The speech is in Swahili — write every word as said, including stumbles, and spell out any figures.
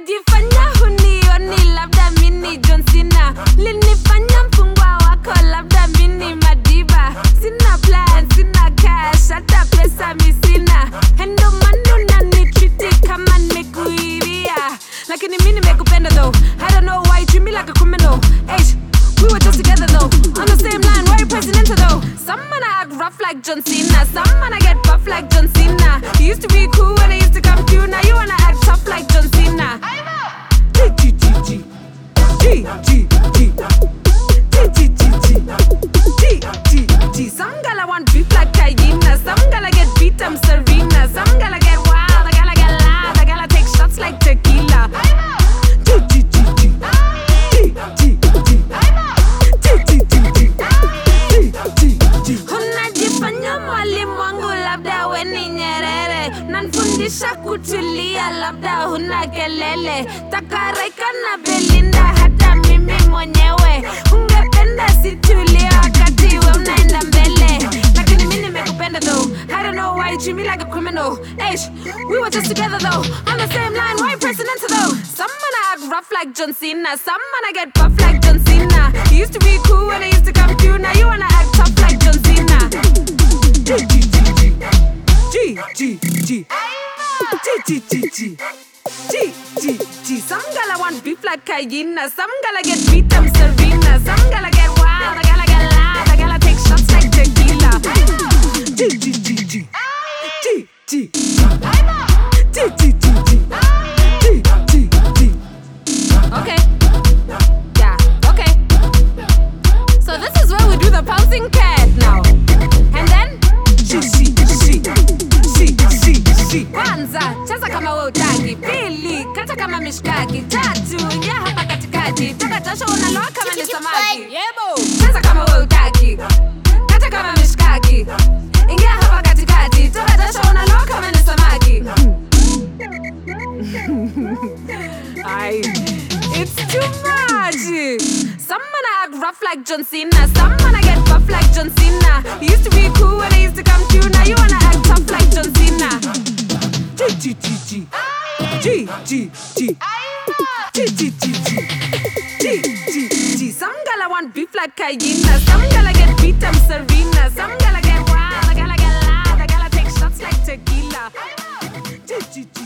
Unajifanya hunioni labda mini John Cena. Linifanya mfungwa wako labda mini Madiba. Sina plan, sina cash, hata pesa misina. Hendo manu na nitriti kama nimekuiria. Lakini mimi nimekupenda though. I don't know why you treat me like a criminal. Hey, we were just together though. On the same line, why you presidential though? Some man I act rough like John Cena. Some man I get buff like John Cena. You used to be cool when I used to come to you. Now you wanna act tough like John Cena. G G G G G G G G G G G G. Some gala want beef like Hyena. Some gala get beat, I'm Serena. Some gala get wild, I gala get loud. I gala take shots like tequila. G G G G G G G. Unajifanya mwalimu wangu labda we ni Nyerere. Nanfundisha kutulia labda huna kelele. Takaraika na Belinda hata mimi mwenyewe. Ungependa situlia wakati we unaenda mbele. Lakini mimi nimekupenda though. I don't know why you treat me like a criminal. Eish, we were just together though. On the same line, why you presidential though? Some man I act rough like John Cena. Some man I get buff like John Cena. You used to be cool when I used to come to you. Now you wanna act tough like John Cena. G G G G G G G G G G G G G. Some gala want beef like Hyena. Some gala get beat, I'm Serena. Some gala get wild, I gala get loud. I gala take shots like tequila. G G G G G G G G G G G G. Okay. Yeah, okay. So this is where we do the pouncing cat now. And then G C C C C C. Kwanza, cheza kama we utaki. Pili, kata kama mishkaki. Tatu, ingia hapa katikati. Toka jasho unaloa kama ni samaki. Yebo. Cheza kama we utaki. Kata kama mishkaki. Ingia hapa katikati. Toka jasho unaloa kama ni samaki. Ay, it's too much. Some man I act rough like John Cena. Some man I get buff like John Cena. You used to be cool when I used to come to you. Now you wanna act tough like John Cena. G G G G G G G G G G G G G. Some gala want beef like Hyena. Some gala get beat, I'm Serena. Some gala get wild, I gala get loud. I gala take shots like tequila. G G G